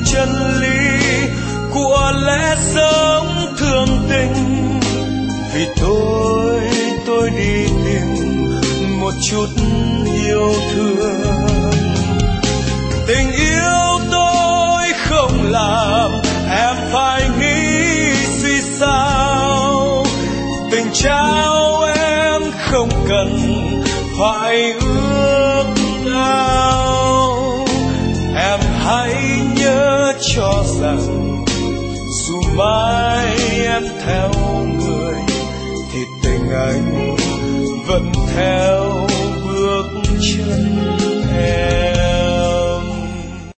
chân lý của lẽ sống thường tình. Vì tôi đi tìm một chút yêu thương. Tình yêu tôi không làm em phải nghĩ suy sao. Tình trao em không cần phải ước ao. Em hãy nhớ cho rằng dù mai em theo người thì tình anh vẫn theo bước chân.